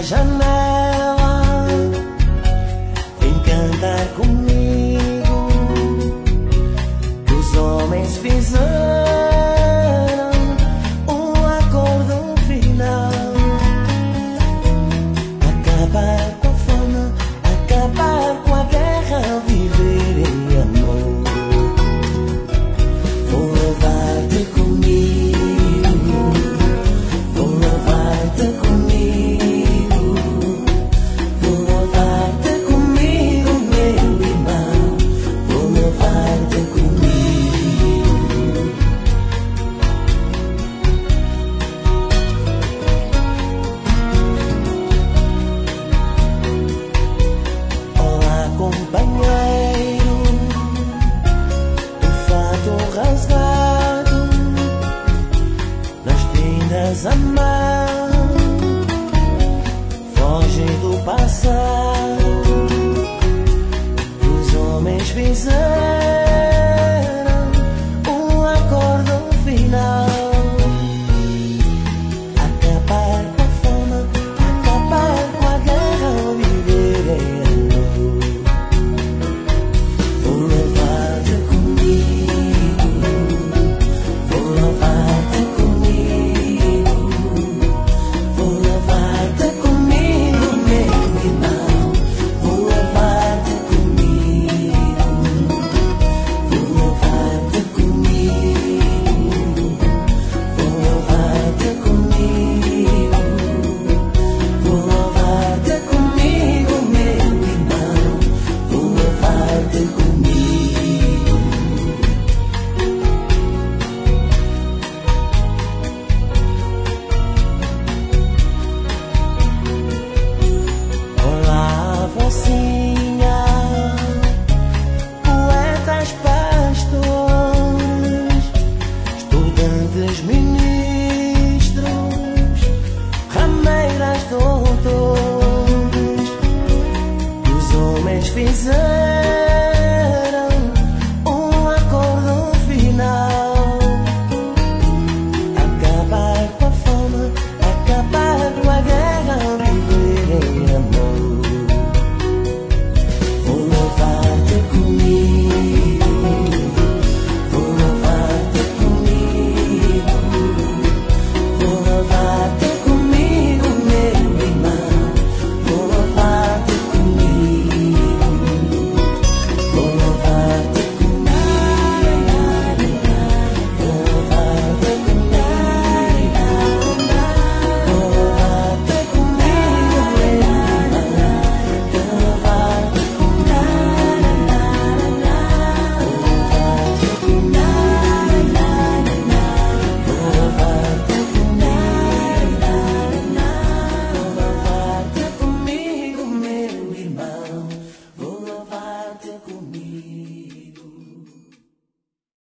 janela, vem cantar comigo. Os homens fizeram um acordo final: acabar com a fome, acabar com a guerra, viver em amor. Vou levar-te comigo, vou levar-te comigo, vou levar-te comigo, meu irmão, vou levar-te comigo. Olá, companheiro, do fato rasgado, nas tendas a mão, foge do passado. Os homens fizeram